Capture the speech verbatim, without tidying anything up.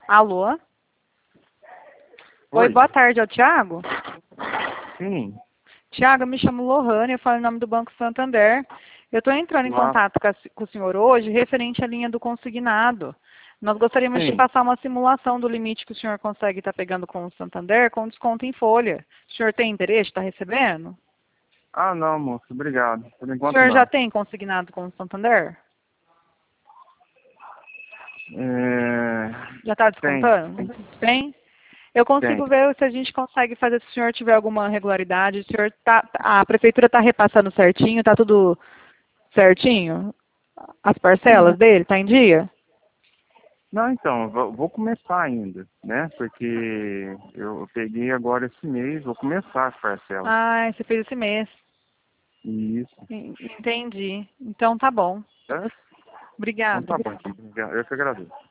Alô? Oi, Oi. boa tarde, é o Thiago? Sim. Thiago, eu me chamo Lohane, eu falo em nome do Banco Santander. Eu estou entrando em Ah, contato com, a- com o senhor hoje, referente à linha do consignado. Nós gostaríamos de sim. passar uma simulação do limite que o senhor consegue estar pegando com o Santander com desconto em folha. O senhor tem interesse, está recebendo? Ah, não, moço. Obrigado. Por O enquanto, senhor já não. tem consignado com o Santander? É... Já está Tem. descontando? Tem? Eu Tem. consigo ver se a gente consegue fazer, se o senhor tiver alguma regularidade. O senhor tá, a prefeitura está repassando certinho, está tudo certinho? As parcelas Sim. dele, está em dia? Não, então, eu vou vou começar ainda, né? Porque eu peguei agora esse mês, vou começar as parcelas. Ah, você fez esse mês. Isso. En- Entendi. Então tá bom. Certo? Então Obrigada. tá bom. Então, eu que agradeço.